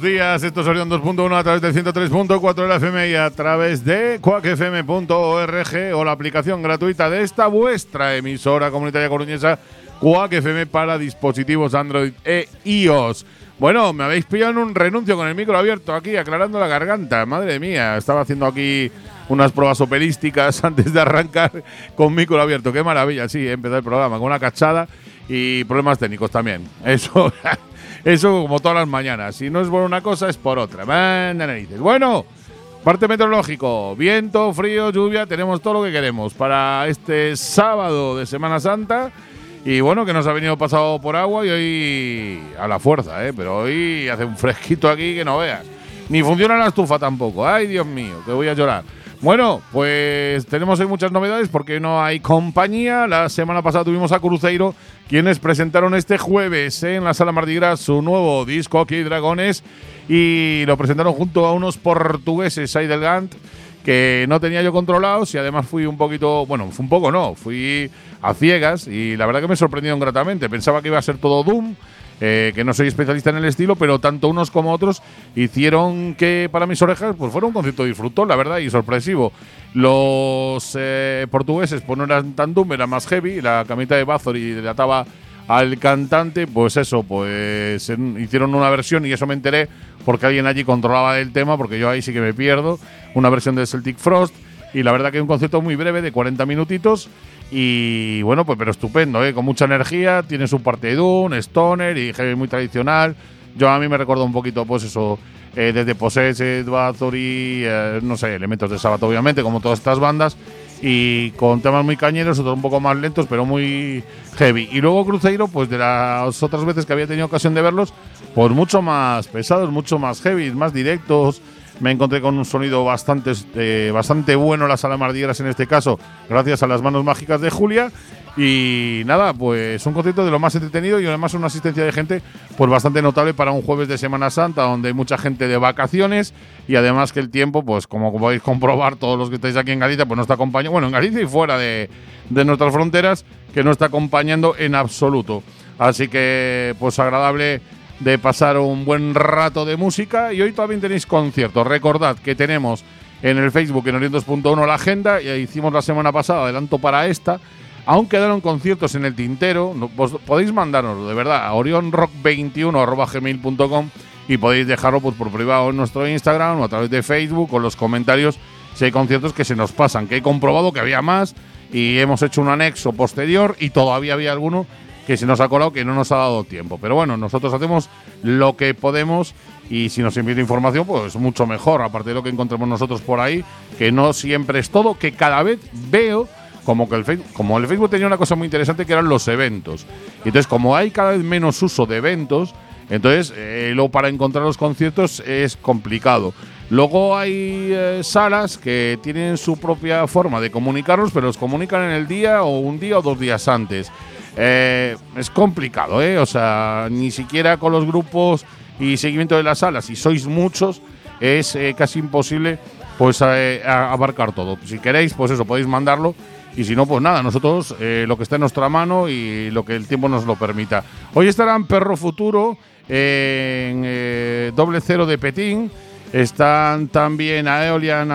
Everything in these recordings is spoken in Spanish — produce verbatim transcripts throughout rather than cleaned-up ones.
días. Esto es Orión dos punto uno a través del ciento tres punto cuatro de la F M y a través de cuac f m punto org o la aplicación gratuita de esta vuestra emisora comunitaria coruñesa cuac F M para dispositivos Android e iOS. Bueno, me habéis pillado en un renuncio con el micro abierto aquí, aclarando la garganta. Madre mía, estaba haciendo aquí unas pruebas operísticas antes de arrancar con micro abierto. Qué maravilla, sí, empezar el programa con una cachada y problemas técnicos también. Eso, eso como todas las mañanas. Si no es por una cosa, es por otra. Manda narices. Bueno, parte meteorológico. Viento, frío, lluvia. Tenemos todo lo que queremos para este sábado de Semana Santa. Y bueno, que nos ha venido pasado por agua y hoy a la fuerza, ¿eh? Pero hoy hace un fresquito aquí que no veas. Ni funciona la estufa tampoco. Ay, Dios mío, que voy a llorar. Bueno, pues tenemos hoy muchas novedades porque no hay compañía. La semana pasada tuvimos a Cruzeiro, quienes presentaron este jueves en la Sala Mardi Gras su nuevo disco, Aquí Dragones, y lo presentaron junto a unos portugueses, Seidelgant, que no tenía yo controlados y además fui un poquito, bueno, fue un poco no, fui a ciegas y la verdad que me sorprendieron gratamente. Pensaba que iba a ser todo Doom, eh, que no soy especialista en el estilo, pero tanto unos como otros hicieron que para mis orejas pues fuera un concierto disfrutón, la verdad, y sorpresivo. Los eh, portugueses pues no eran tan Doom, eran más heavy, la camita de Bathory delataba al cantante, pues eso, pues en, hicieron una versión y eso me enteré porque alguien allí controlaba el tema, porque yo ahí sí que me pierdo, una versión de Celtic Frost, y la verdad que es un concierto muy breve de cuarenta minutitos y bueno, pues pero estupendo, ¿eh? Con mucha energía, tiene su parte de Doom, Stoner y heavy muy tradicional. Yo a mí me recuerdo un poquito pues eso, eh, desde Possessed, Bathory, eh, no sé, elementos de Sabbath obviamente, como todas estas bandas, y con temas muy cañeros, otros un poco más lentos, pero muy heavy. Y luego Cruzeiro, pues de las otras veces que había tenido ocasión de verlos, pues mucho más pesados, mucho más heavy, más directos. Me encontré con un sonido bastante, eh, bastante bueno en la Sala Mardi Gras en este caso, gracias a las manos mágicas de Julia. Y nada, pues un concierto de lo más entretenido y además una asistencia de gente pues bastante notable para un jueves de Semana Santa, donde hay mucha gente de vacaciones y además que el tiempo, pues como podéis comprobar todos los que estáis aquí en Galicia, pues no está acompañando, bueno, en Galicia y fuera de, de nuestras fronteras, que no está acompañando en absoluto. Así que pues agradable de pasar un buen rato de música y hoy también tenéis conciertos. Recordad que tenemos en el Facebook en Orión dos punto uno la agenda, y hicimos la semana pasada adelanto para esta. Aún quedaron conciertos en el tintero, vos podéis mandárnoslo de verdad a orion rock veintiuno arroba gmail punto com y podéis dejarlo pues, por privado en nuestro Instagram o a través de Facebook o los comentarios si hay conciertos que se nos pasan, que he comprobado que había más y hemos hecho un anexo posterior y todavía había alguno que se nos ha colado que no nos ha dado tiempo. Pero bueno, nosotros hacemos lo que podemos y si nos envían información, pues mucho mejor, aparte de lo que encontremos nosotros por ahí, que no siempre es todo, que cada vez veo como que el Facebook, como el Facebook tenía una cosa muy interesante que eran los eventos. Y entonces, como hay cada vez menos uso de eventos, entonces eh, luego para encontrar los conciertos es complicado. Luego hay eh, salas que tienen su propia forma de comunicarlos, pero los comunican en el día o un día o dos días antes. Eh, es complicado, ¿eh? O sea, ni siquiera con los grupos y seguimiento de las salas, si sois muchos, es eh, casi imposible pues eh, abarcar todo. Si queréis, pues eso, podéis mandarlo. Y si no, pues nada, nosotros eh, lo que está en nuestra mano y lo que el tiempo nos lo permita. Hoy estarán Perro Futuro eh, en eh, Doble Cero de Petín. Están también Aeolian,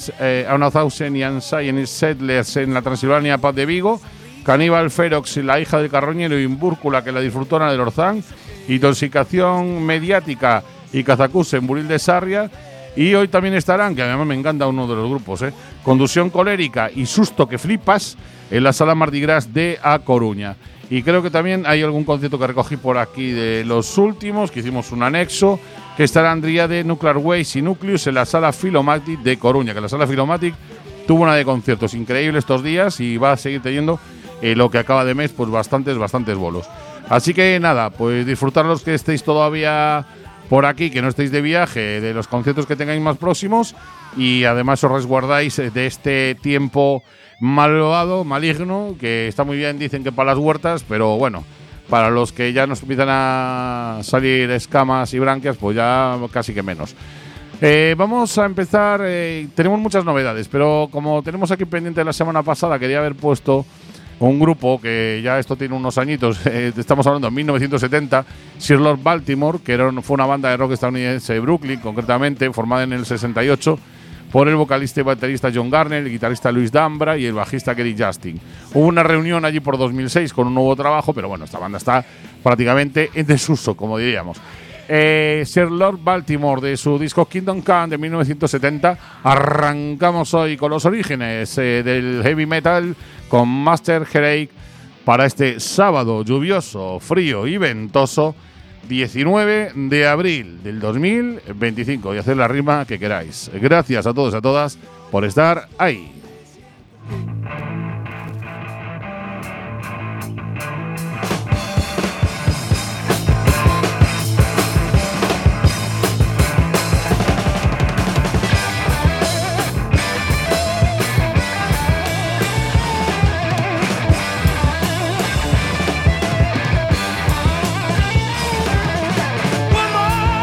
Authausen y Ansayen Settlers en la Transilvania Paz de Vigo. Caníbal Ferox, la hija del carroñero, y Búrcula, que es la disfrutona del Orzán. Intoxicación mediática y Cazacús en Buril de Sarria. Y hoy también estarán, que además me encanta uno de los grupos, ¿eh? Conducción Colérica y Susto que Flipas en la Sala Mardi Gras de A Coruña. Y creo que también hay algún concierto que recogí por aquí de los últimos, que hicimos un anexo, que estará Andría de Nuclear Waste y Nucleus en la Sala Filomatic de Coruña, que la Sala Filomatic tuvo una de conciertos increíbles estos días y va a seguir teniendo eh, lo que acaba de mes, pues bastantes, bastantes bolos. Así que nada, pues disfrutar los que estéis todavía por aquí, que no estéis de viaje, de los conciertos que tengáis más próximos y además os resguardáis de este tiempo malvado, maligno, que está muy bien, dicen que para las huertas, pero bueno, para los que ya nos empiezan a salir escamas y branquias, pues ya casi que menos. Eh, vamos a empezar, eh, tenemos muchas novedades, pero como tenemos aquí pendiente la semana pasada, quería haber puesto un grupo que ya esto tiene unos añitos, eh, estamos hablando de mil novecientos setenta, Sir Lord Baltimore, que era, fue una banda de rock estadounidense de Brooklyn, concretamente, formada en el sesenta y ocho por el vocalista y baterista John Garner, el guitarrista Louis Dambra y el bajista Kerry Justin. Hubo una reunión allí por dos mil seis con un nuevo trabajo, pero bueno, esta banda está prácticamente en desuso, como diríamos. Eh, Sir Lord Baltimore, de su disco Kingdom Come de mil novecientos setenta, arrancamos hoy con los orígenes eh, del heavy metal con Master Headache para este sábado lluvioso, frío y ventoso, diecinueve de abril del dos mil veinticinco, y hacer la rima que queráis. Gracias a todos y a todas por estar ahí.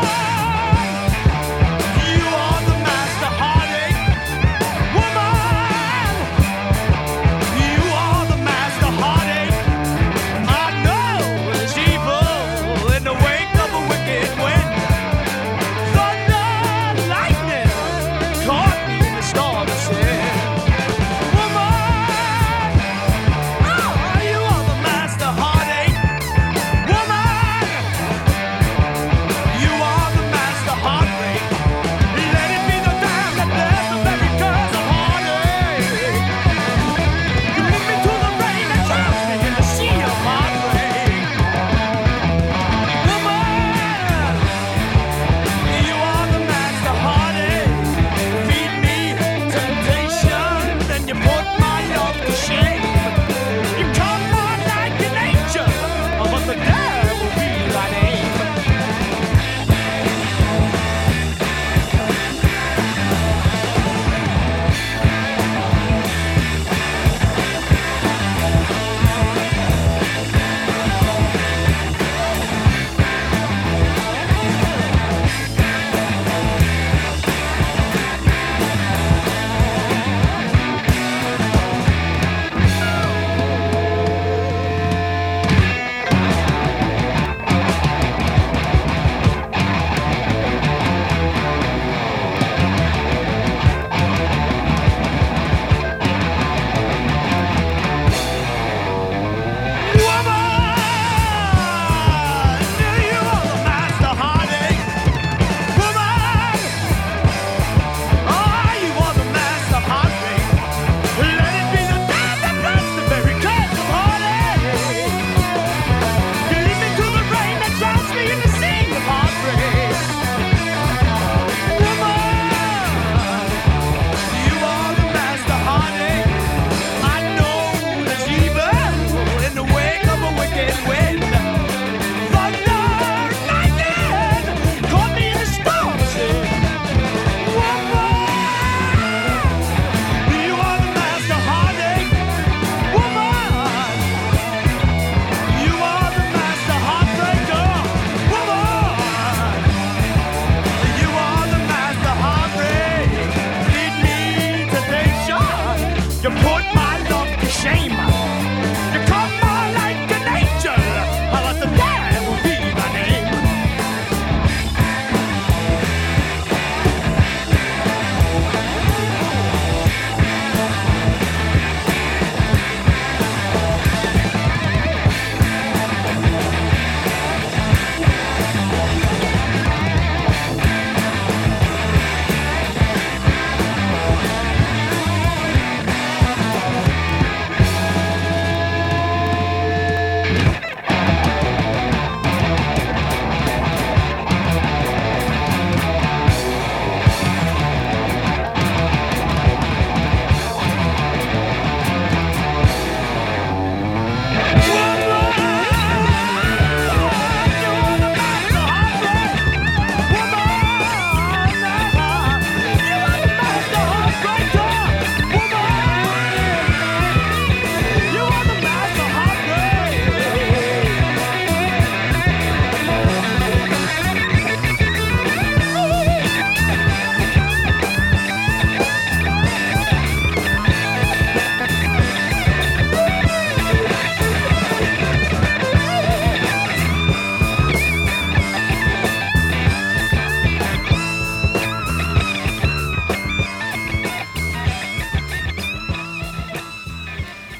You are the master heartache, woman.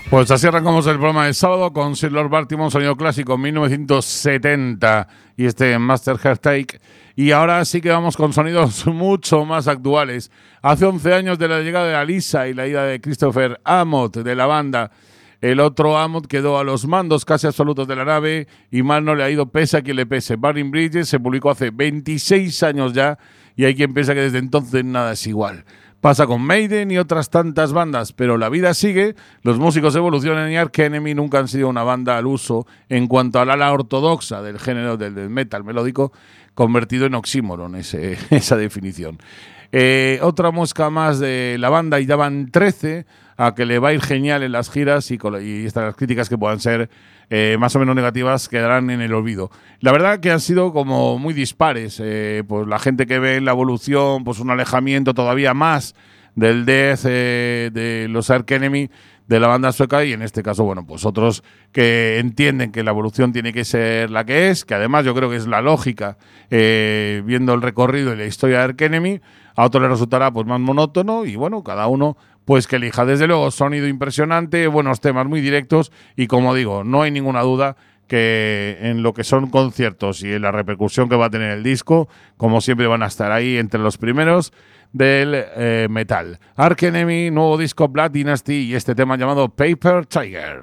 Pues así arrancamos el programa de sábado con Sir Lord Baltimore, sonido clásico, mil novecientos setenta, y este Master Heartache. Y ahora sí que vamos con sonidos mucho más actuales. Hace once años de la llegada de Alisa y la ida de Christopher Amott de la banda. El otro Amott quedó a los mandos casi absolutos de la nave y mal no le ha ido, pese a quien le pese. Burning Bridges se publicó hace veintiséis años ya y hay quien piensa que desde entonces nada es igual. Pasa con Maiden y otras tantas bandas, pero la vida sigue, los músicos evolucionan y Arch Enemy nunca han sido una banda al uso en cuanto al ala ortodoxa del género del, del metal melódico, convertido en oxímoron, ese, esa definición. Eh, otra mosca más de la banda, y ya van trece, a que le va a ir genial en las giras y, y estas críticas que puedan ser eh, más o menos negativas quedarán en el olvido. La verdad que han sido como muy dispares, eh, pues la gente que ve en la evolución, pues un alejamiento todavía más del death eh, de los Arch Enemy, de la banda sueca, y en este caso, bueno, pues otros que entienden que la evolución tiene que ser la que es, que además yo creo que es la lógica, eh, viendo el recorrido y la historia de Arch Enemy. A otros les resultará pues más monótono y bueno, cada uno pues que elija. Desde luego, sonido impresionante, buenos temas muy directos y como digo, no hay ninguna duda que en lo que son conciertos y en la repercusión que va a tener el disco, como siempre van a estar ahí entre los primeros del eh, metal. Arch Enemy, nuevo disco Blood Dynasty y este tema llamado Paper Tiger.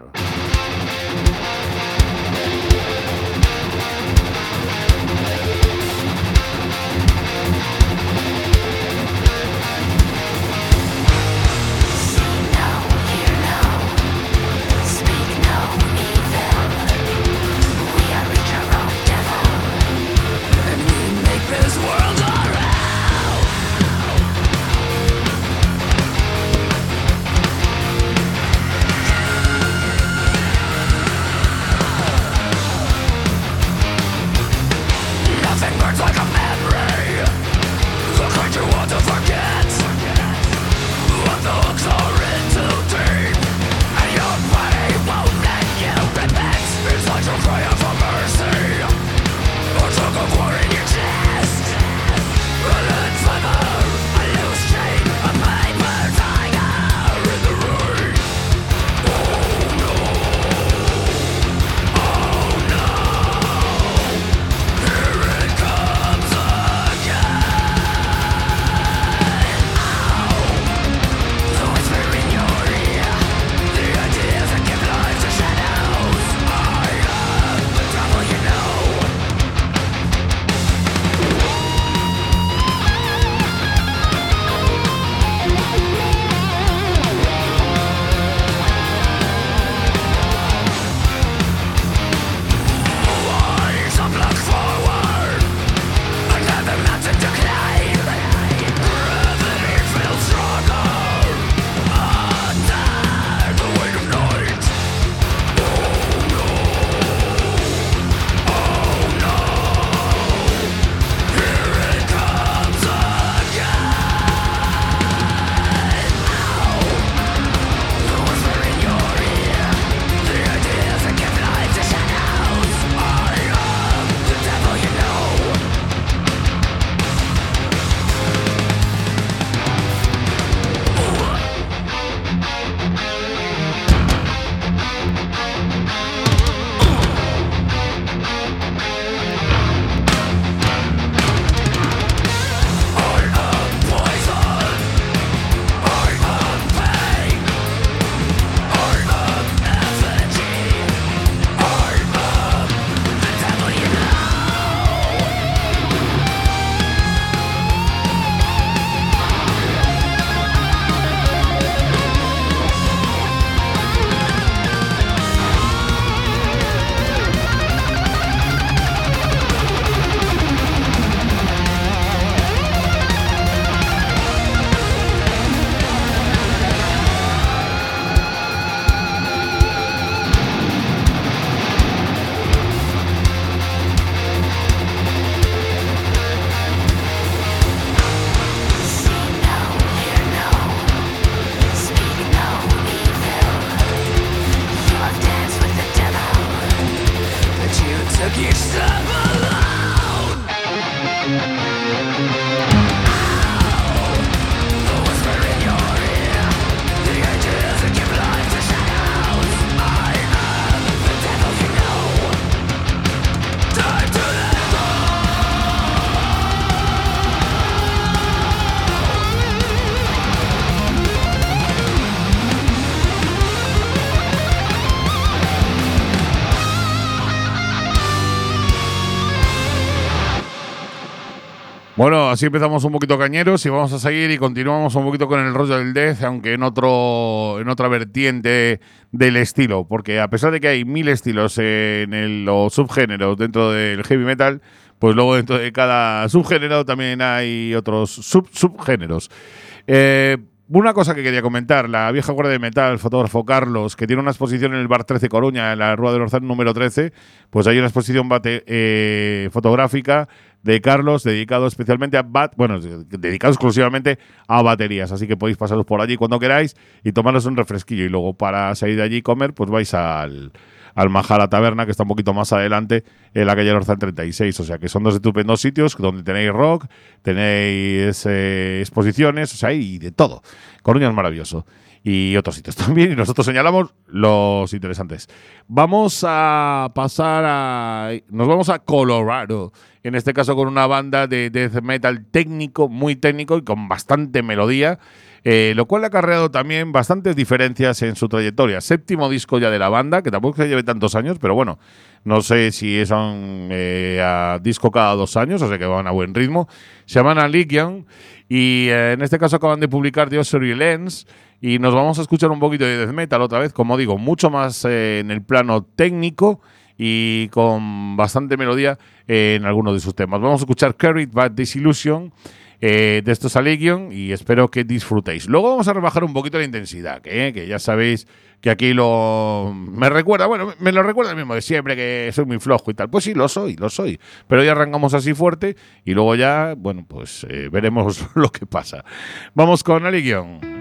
Bueno, así empezamos un poquito cañeros y vamos a seguir y continuamos un poquito con el rollo del death, aunque en otro en otra vertiente del estilo, porque a pesar de que hay mil estilos en el, los subgéneros dentro del heavy metal, pues luego dentro de cada subgénero también hay otros sub subgéneros. Eh, Una cosa que quería comentar, la vieja guardia de metal, el fotógrafo Carlos, que tiene una exposición en el Bar trece Coruña, en la Rúa del Orzán número trece, pues hay una exposición bate, eh, fotográfica de Carlos dedicado especialmente a bat, bueno, dedicado exclusivamente a baterías, así que podéis pasaros por allí cuando queráis y tomaros un refresquillo y luego para salir de allí y comer, pues vais al al Majara Taberna, que está un poquito más adelante en la calle Orzán treinta y seis. O sea, que son dos estupendos sitios donde tenéis rock, tenéis eh, exposiciones, o sea, y de todo. Coruña es maravilloso. Y otros sitios también, y nosotros señalamos los interesantes. Vamos a pasar a... Nos vamos a Colorado, en este caso con una banda de death metal técnico, muy técnico y con bastante melodía, eh, lo cual ha acarreado también bastantes diferencias en su trayectoria. Séptimo disco ya de la banda, que tampoco se lleve tantos años, pero bueno, no sé si es un eh, a disco cada dos años, o sea que van a buen ritmo. Se llaman Allegiant y eh, en este caso acaban de publicar The Ossuary Lens y nos vamos a escuchar un poquito de death metal otra vez, como digo, mucho más eh, en el plano técnico y con bastante melodía eh, en algunos de sus temas. Vamos a escuchar Carried by Disillusion, Eh, de estos Allegiant, y espero que disfrutéis. Luego vamos a rebajar un poquito la intensidad, que, eh, que ya sabéis que aquí lo me recuerda, bueno, me lo recuerda el mismo de siempre, que soy muy flojo y tal. Pues sí, lo soy, lo soy. Pero ya arrancamos así fuerte y luego ya, bueno, pues eh, veremos lo que pasa. Vamos con Allegiant.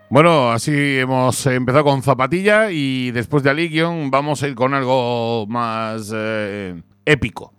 Bueno, así hemos empezado con Zapatilla y después de Aligion vamos a ir con algo más eh, épico.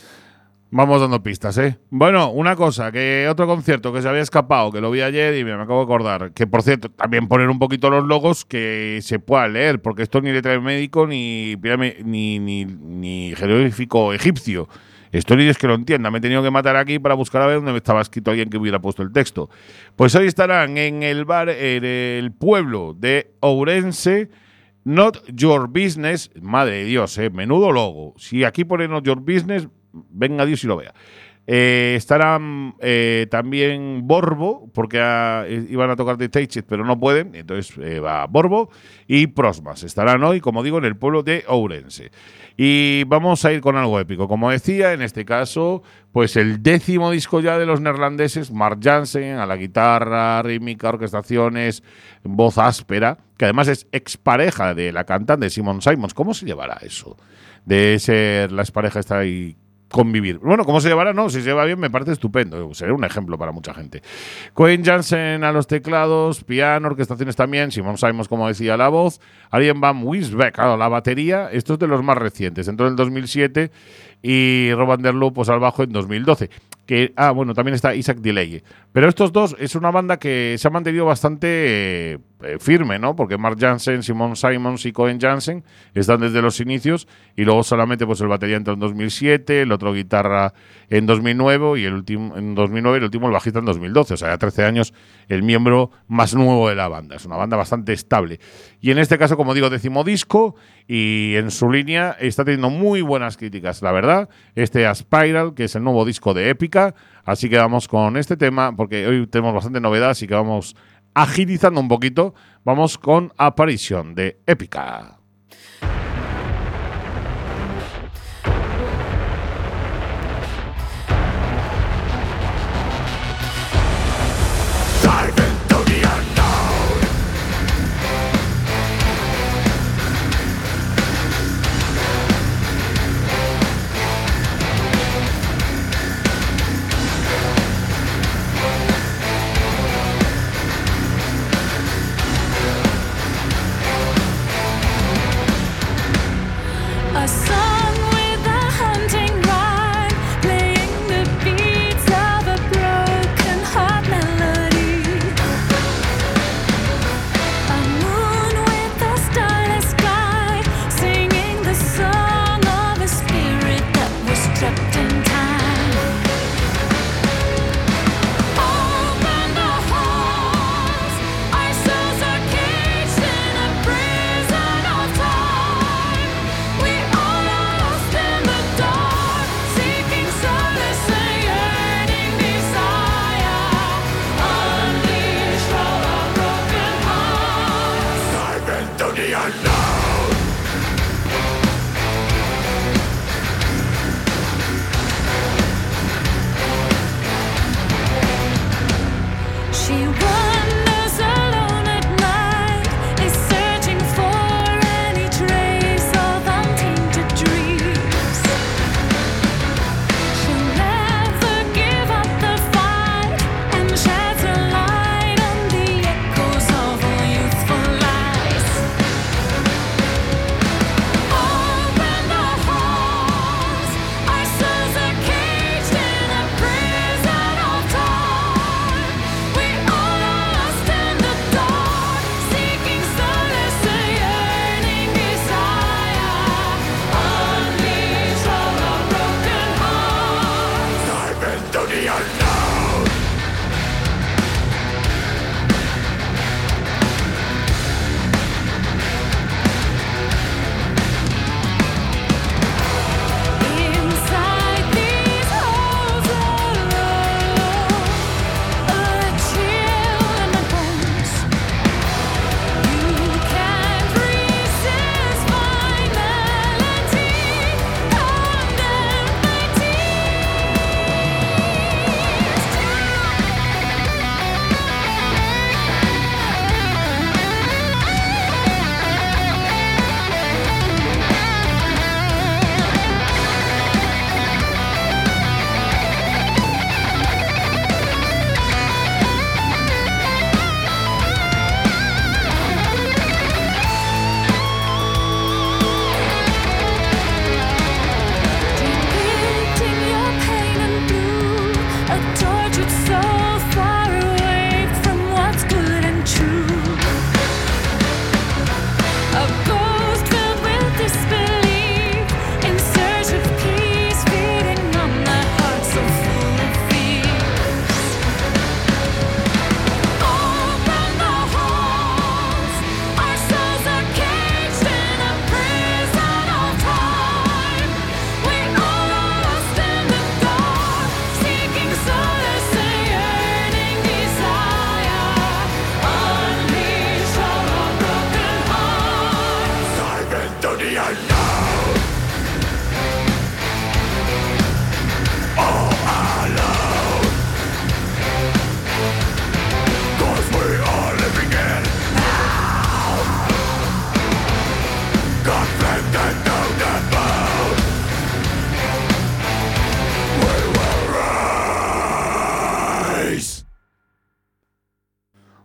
Vamos dando pistas, ¿eh? Bueno, una cosa, que otro concierto que se había escapado, que lo vi ayer y me acabo de acordar, que por cierto, también poner un poquito los logos que se pueda leer, porque esto ni letra de médico ni, ni, ni, ni jeroglífico egipcio. Esto ni es que lo entienda, me he tenido que matar aquí para buscar a ver dónde estaba escrito alguien que hubiera puesto el texto. Pues hoy estarán en el bar, en el pueblo de Ourense, Not Your Business. Madre de Dios, eh, menudo logo. Si aquí pone Not Your Business, venga Dios y lo vea. Eh, estarán eh, también Borbo, porque a, eh, iban a tocar The Stages, pero no pueden, entonces eh, va Borbo y Prosmas. Estarán hoy, como digo, en el pueblo de Ourense. Y vamos a ir con algo épico. Como decía, en este caso, pues el décimo disco ya de los neerlandeses, Mark Jansen, a la guitarra, rítmica, orquestaciones, voz áspera, que además es expareja de la cantante Simon Simons. ¿Cómo se llevará eso? De ser la expareja esta ahí convivir. Bueno, ¿cómo se llevará? No, si se lleva bien me parece estupendo. Sería un ejemplo para mucha gente. Cohen Jansen a los teclados, piano, orquestaciones también, Simon Simons, como decía, la voz, Arjen van Wisbeck a la batería. Esto es de los más recientes. Entró en el dos mil siete y Rob van der Loo pues, al bajo en dos mil doce. Que, ah, bueno, también está Isaac Deleye. Pero estos dos es una banda que se ha mantenido bastante eh, firme, ¿no? Porque Mark Jansen, Simon Simons y Cohen Jansen están desde los inicios y luego solamente pues el batería entró en dos mil siete, el otro guitarra en dos mil nueve y el último en dos mil nueve y el último el bajista en dos mil doce. O sea, ya trece años el miembro más nuevo de la banda. Es una banda bastante estable. Y en este caso, como digo, décimo disco y en su línea está teniendo muy buenas críticas, la verdad. Este A Spiral, que es el nuevo disco de Épica. Así que vamos con este tema, porque hoy tenemos bastante novedad, así que vamos agilizando un poquito. Vamos con Apparition de Épica.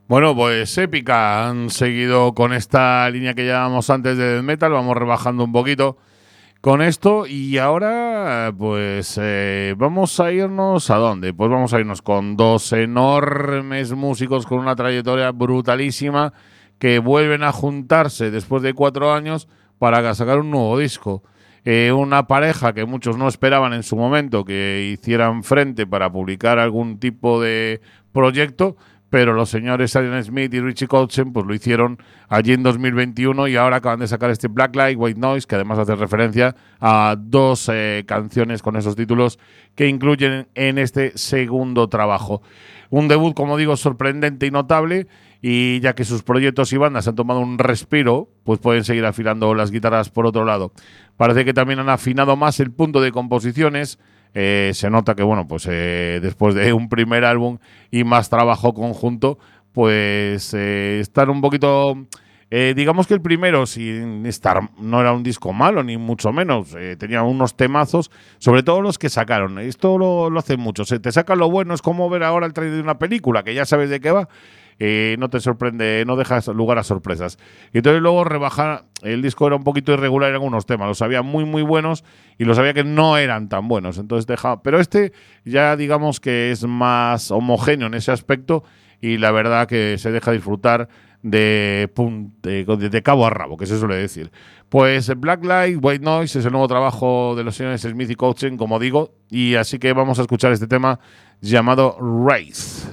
Bueno, pues épica. Han seguido con esta línea que llevábamos antes de death metal. Vamos rebajando un poquito con esto. Y ahora, pues, eh, vamos a irnos ¿a dónde? Pues vamos a irnos con dos enormes músicos con una trayectoria brutalísima que vuelven a juntarse después de cuatro años para sacar un nuevo disco. Eh, una pareja que muchos no esperaban en su momento que hicieran frente para publicar algún tipo de proyecto, pero los señores Adrian Smith y Richie Kotzen pues lo hicieron allí en dos mil veintiuno y ahora acaban de sacar este Black Light, White Noise, que además hace referencia a dos eh, canciones con esos títulos que incluyen en este segundo trabajo. Un debut, como digo, sorprendente y notable, y ya que sus proyectos y bandas han tomado un respiro, pues pueden seguir afilando las guitarras por otro lado. Parece que también han afinado más el punto de composiciones. Eh, se nota que, bueno, pues eh, después de un primer álbum y más trabajo conjunto, pues eh, están un poquito... Eh, digamos que el primero, sin estar, no era un disco malo, ni mucho menos. Eh, tenía unos temazos, sobre todo los que sacaron. Esto lo, lo hacen mucho. Se te sacan lo bueno, es como ver ahora el trailer de una película, que ya sabes de qué va. Eh, no te sorprende, no dejas lugar a sorpresas. Y entonces luego rebajar, el disco era un poquito irregular en algunos temas, los había muy muy buenos y los había que no eran tan buenos, entonces dejaba, pero este ya digamos que es más homogéneo en ese aspecto y la verdad que se deja disfrutar de, de, de cabo a rabo, que se suele decir. Pues Black Light, White Noise es el nuevo trabajo de los señores Smith y Kotzen, como digo, y así que vamos a escuchar este tema llamado Wraith.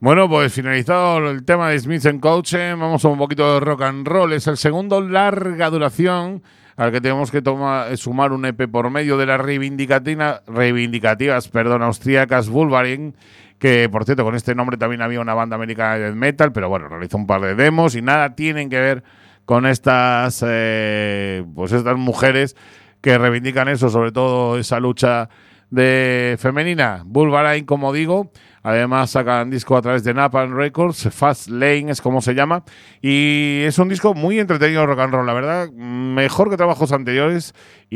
Bueno, pues finalizado el tema de Smith and Coachen, vamos a un poquito de rock and roll. Es el segundo larga duración al que tenemos que tomar, sumar un E P por medio de las reivindicativa, reivindicativas perdón, austríacas Wolverine, que por cierto con este nombre también había una banda americana de death metal, pero bueno, realizó un par de demos y nada tienen que ver con estas, eh, pues estas mujeres que reivindican eso, sobre todo esa lucha de femenina. Wolverine, como digo, además sacan disco a través de Napalm Records, Fast Lane es como se llama, y es un disco muy entretenido rock and roll, la verdad, mejor que trabajos anteriores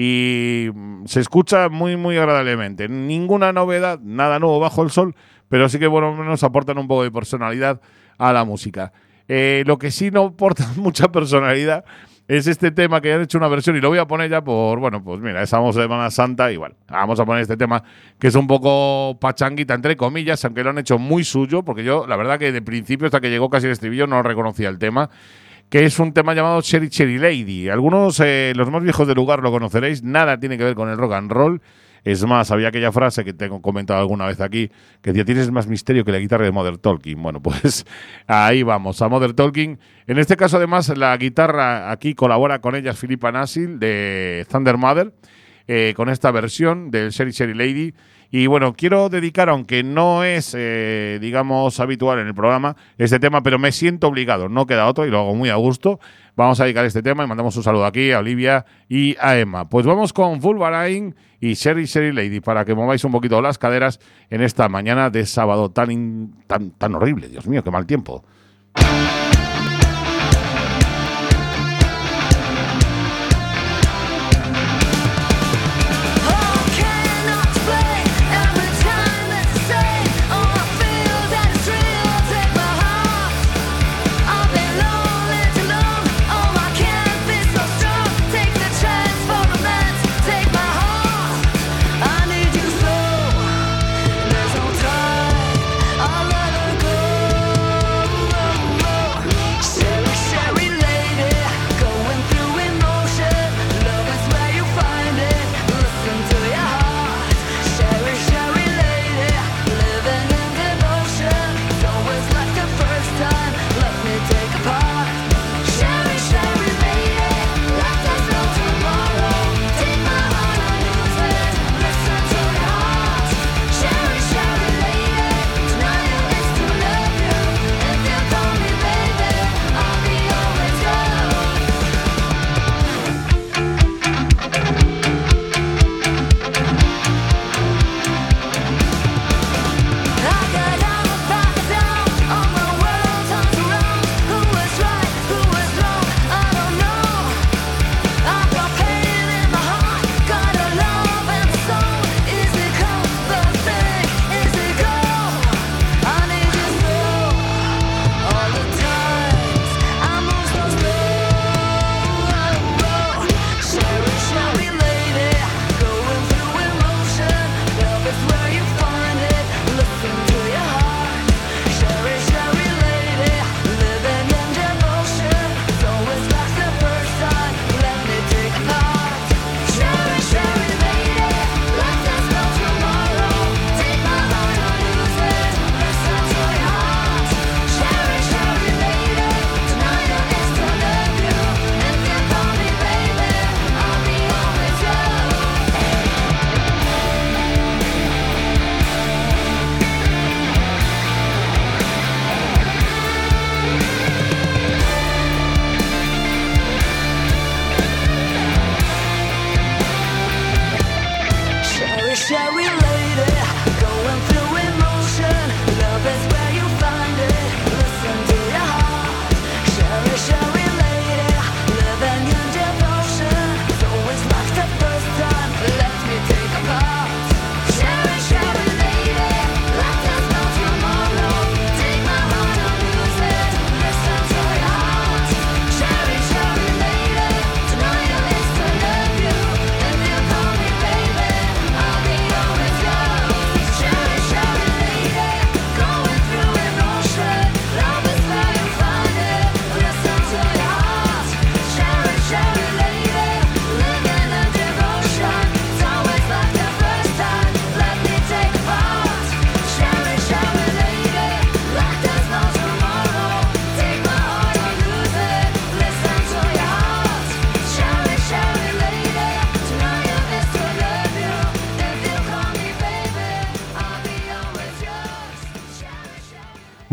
y se escucha muy muy agradablemente. Ninguna novedad, nada nuevo bajo el sol, pero sí que por lo menos aportan un poco de personalidad a la música. Eh, lo que sí no aporta mucha personalidad es este tema que han hecho una versión y lo voy a poner ya por, bueno, pues mira, estamos de Semana Santa y bueno, vamos a poner este tema que es un poco pachanguita, entre comillas, aunque lo han hecho muy suyo, porque yo, la verdad que de principio hasta que llegó casi el estribillo no reconocía el tema, que es un tema llamado Cherry Cherry Lady. Algunos, eh, los más viejos del lugar lo conoceréis, nada tiene que ver con el rock and roll. Es más, había aquella frase que tengo comentado alguna vez aquí, que decía, tienes más misterio que la guitarra de Modern Talking. Bueno, pues ahí vamos, a Modern Talking. En este caso, además, la guitarra aquí colabora con ellas Philippa Nassil de Thunder Mother, eh, con esta versión del Cherry Cherry Lady. Y bueno, quiero dedicar, aunque no es, eh, digamos, habitual en el programa, este tema, pero me siento obligado, no queda otro y lo hago muy a gusto. Vamos a dedicar este tema y mandamos un saludo aquí a Olivia y a Emma. Pues vamos con Wolverine y Cherry Cherry Lady para que mováis un poquito las caderas en esta mañana de sábado tan, in, tan, tan horrible. Dios mío, qué mal tiempo. I'll let her go.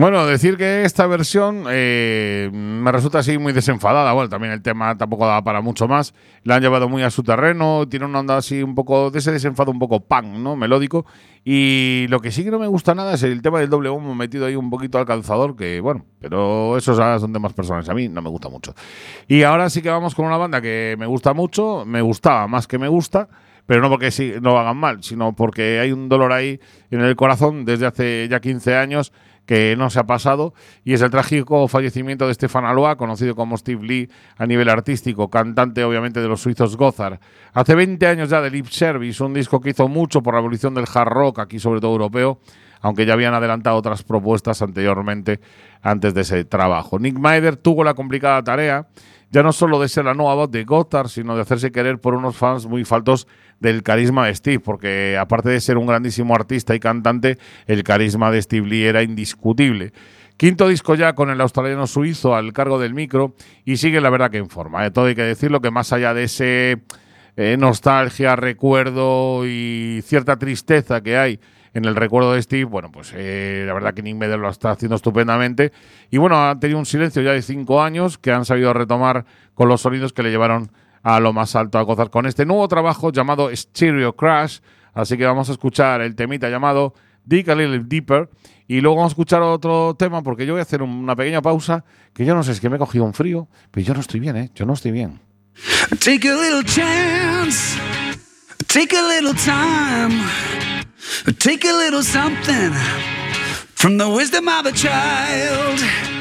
Bueno, decir que esta versión eh, me resulta así muy desenfadada. Bueno, también el tema tampoco da para mucho más. La han llevado muy a su terreno. Tiene una onda así un poco de ese desenfado un poco punk, ¿no? Melódico. Y lo que sí que no me gusta nada es el tema del doble bombo metido ahí un poquito al calzador, que bueno, pero esos son temas personales. A mí no me gusta mucho. Y ahora sí que vamos con una banda que me gusta mucho. Me gustaba más que me gusta. Pero no porque sí, no hagan mal, sino porque hay un dolor ahí en el corazón desde hace ya quince años que no se ha pasado, y es el trágico fallecimiento de Stefan Aloa, conocido como Steve Lee a nivel artístico, cantante obviamente de los suizos Gothard. Hace veinte años ya de Lip Service, un disco que hizo mucho por la evolución del hard rock, aquí sobre todo europeo, aunque ya habían adelantado otras propuestas anteriormente antes de ese trabajo. Nick Maider tuvo la complicada tarea ya no solo de ser la nueva voz de Gothard, sino de hacerse querer por unos fans muy faltos del carisma de Steve, porque aparte de ser un grandísimo artista y cantante, el carisma de Steve Lee era indiscutible. Quinto disco ya con el australiano suizo al cargo del micro, y sigue la verdad que en forma. ¿eh? Todo hay que decirlo, que más allá de ese eh, nostalgia, recuerdo y cierta tristeza que hay en el recuerdo de Steve, bueno, pues eh, la verdad que Nick Maider lo está haciendo estupendamente. Y bueno, ha tenido un silencio ya de cinco años que han sabido retomar con los sonidos que le llevaron a lo más alto a gozar con este nuevo trabajo llamado Stereo Crash. Así que vamos a escuchar el temita llamado Dig a Little Deeper, y luego vamos a escuchar otro tema, porque yo voy a hacer una pequeña pausa, que yo no sé, es que me he cogido un frío, pero yo no estoy bien, ¿eh? Yo no estoy bien. Take a little chance, take a little time, take a little something from the wisdom of a child.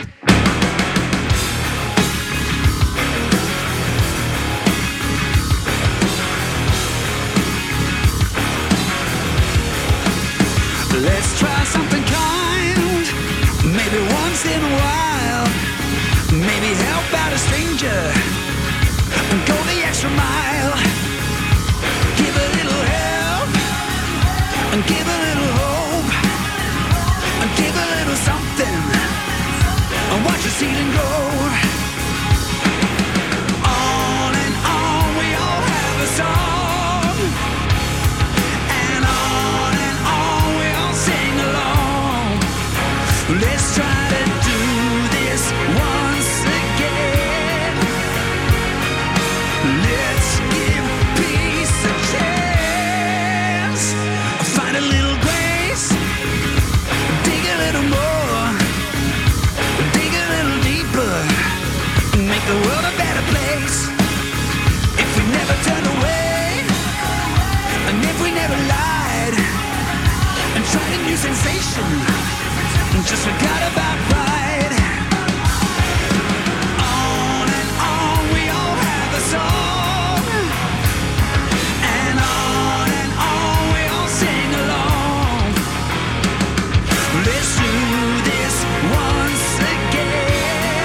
Let's try something kind, maybe once in a while. Maybe help out a stranger and go the extra mile. Give a little help and give a little hope and give a little something and watch the ceiling grow. On and on we all have a song, and on and on we all sing along. Let's try to do this once again. Let's give peace a chance. Find a little grace, dig a little more, dig a little deeper, make the world a better place. If we never turn away, and if we never lied, and tried a new sensation, and just forgot about pride. On and on we all have a song, and on and on we all sing along. Let's do this once again.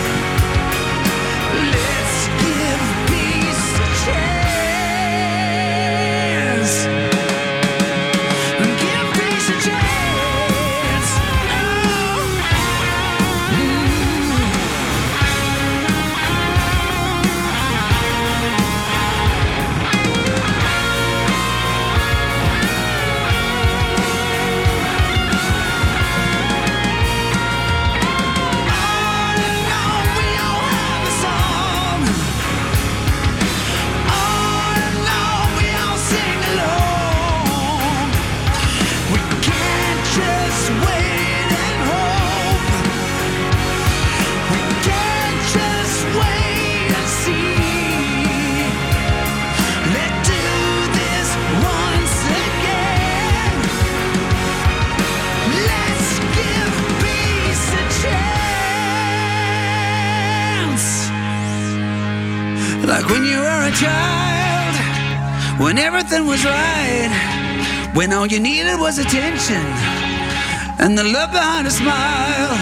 Let's give peace a chance. Give peace a chance. Oh. Mm. On and on we all have a song. On and on we all sing along. We can't just wait and hope. We can't just wait and see. Let's do this once again. Let's give peace a chance. Like when you were a child, when everything was right, when all you needed was attention and the love behind a smile.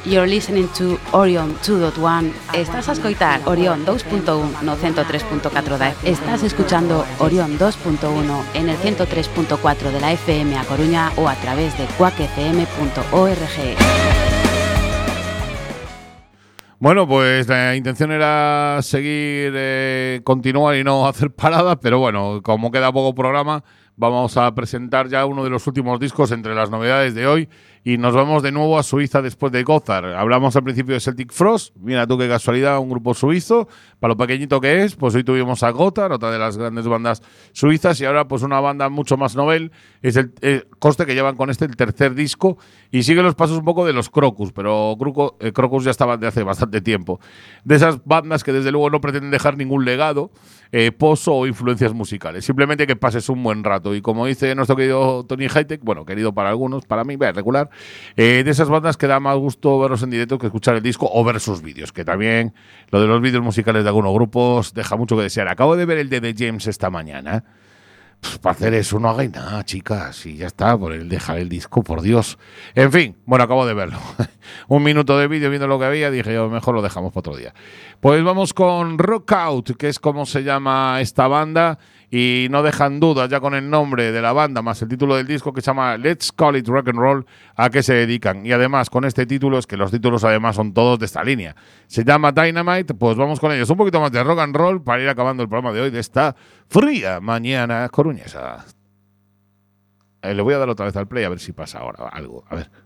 You're listening to Orion two point one. Estás a escoitar Orion dos punto uno no ciento tres punto catro da F M. Estás escuchando Orion dos punto uno en el ciento tres punto cuatro de la F M a Coruña o a través de cuac f m punto org. Bueno, pues la intención era seguir, eh, continuar y no hacer paradas, pero bueno, como queda poco programa, vamos a presentar ya uno de los últimos discos entre las novedades de hoy y nos vamos de nuevo a Suiza después de Gotthard. Hablamos al principio de Celtic Frost, mira tú qué casualidad, un grupo suizo, para lo pequeñito que es, pues hoy tuvimos a Gotthard, otra de las grandes bandas suizas, y ahora pues una banda mucho más novel, es el, el coste que llevan con este el tercer disco y sigue los pasos un poco de los Crocus, pero Cruco, eh, Crocus ya estaban de hace bastante tiempo. De esas bandas que desde luego no pretenden dejar ningún legado, eh, pozo o influencias musicales, simplemente que pases un buen rato. Y como dice nuestro querido Tony Hightek, bueno, querido para algunos, para mí, ve, regular, eh, de esas bandas que da más gusto verlos en directo que escuchar el disco o ver sus vídeos, que también lo de los vídeos musicales de algunos grupos deja mucho que desear. Acabo de ver el de The James esta mañana. Pues para hacer eso no hagáis nada, chicas, y ya está, por el dejar el disco, por Dios. En fin, bueno, acabo de verlo. Un minuto de vídeo viendo lo que había, dije yo, mejor lo dejamos para otro día. Pues vamos con Rock Out, que es como se llama esta banda, y no dejan dudas ya con el nombre de la banda, más el título del disco que se llama Let's Call It Rock and Roll, a qué se dedican. Y además, con este título, es que los títulos además son todos de esta línea. Se llama Dynamite, pues vamos con ellos. Un poquito más de rock and roll para ir acabando el programa de hoy de esta fría mañana coruñesa. Eh, le voy a dar otra vez al play a ver si pasa ahora algo. A ver.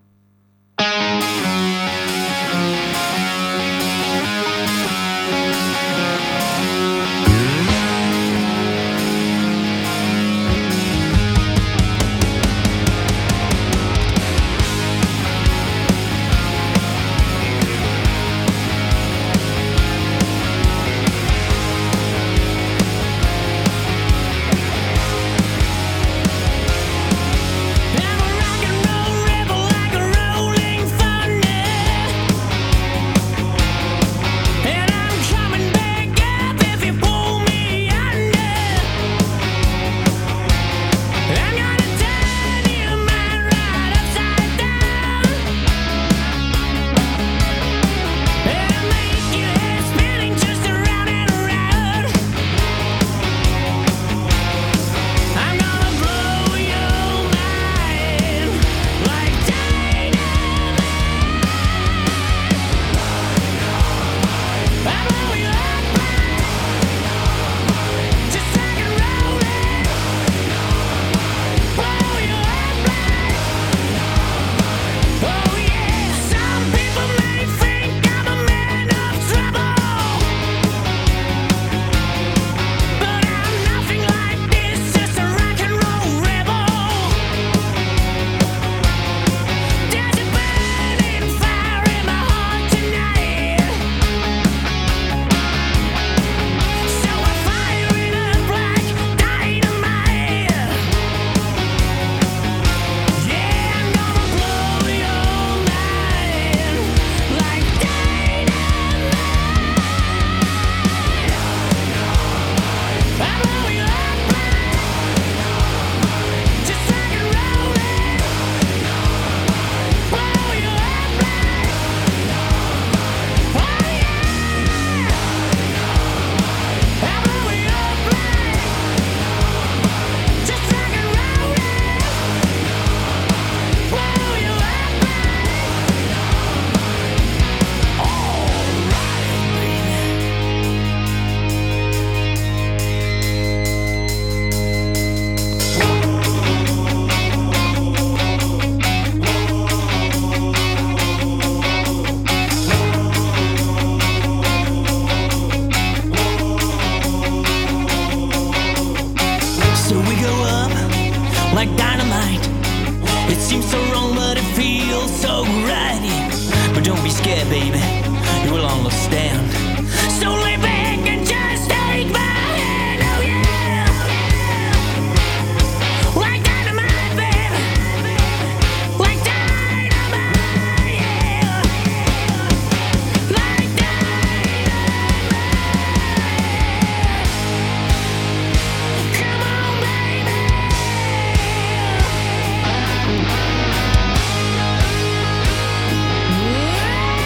Yeah.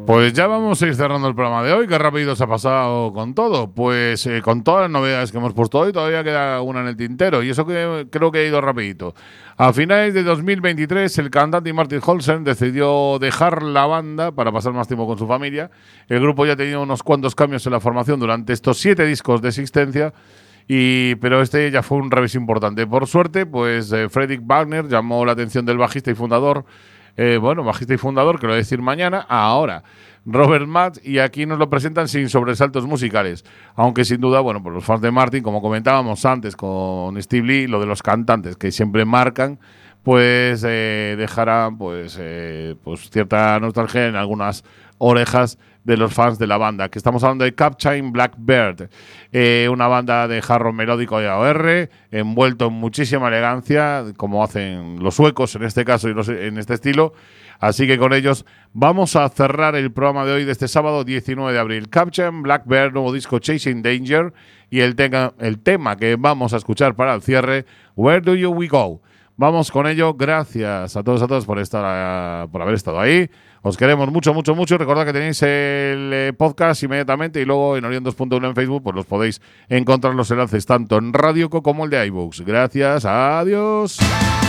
Pues ya vamos a ir cerrando el programa de hoy. Qué rápido se ha pasado con todo. Pues eh, con todas las novedades que hemos puesto hoy, todavía queda una en el tintero. Y eso que creo que ha ido rapidito. A finales de dos mil veintitrés, el cantante Martin Holzern decidió dejar la banda para pasar más tiempo con su familia. El grupo ya ha tenido unos cuantos cambios en la formación durante estos siete discos de existencia. Y, pero este ya fue un revés importante. Por suerte, pues eh, Fredrik Wagner llamó la atención del bajista y fundador, eh, bueno, bajista y fundador, que lo voy a decir mañana, ahora, Robert Matt, y aquí nos lo presentan sin sobresaltos musicales. Aunque sin duda, bueno, pues los fans de Martin, como comentábamos antes con Steve Lee, lo de los cantantes que siempre marcan, pues eh, dejarán pues, eh, pues cierta nostalgia en algunas orejas de los fans de la banda, que estamos hablando de Captain Blackbird, eh, una banda de hard rock melódico de A O R, envuelto en muchísima elegancia, como hacen los suecos en este caso y los, en este estilo. Así que con ellos vamos a cerrar el programa de hoy de este sábado diecinueve de abril. Captain Blackbird, nuevo disco Chasing Danger, y el, tema, el tema que vamos a escuchar para el cierre, Where Do You We Go. Vamos con ello. Gracias a todos a todos por estar, por haber estado ahí. Os queremos mucho, mucho, mucho. Recordad que tenéis el eh, podcast inmediatamente y luego en Orión dos punto uno en Facebook pues los podéis encontrar los enlaces tanto en Radio Co como el de iVoox. Gracias. Adiós.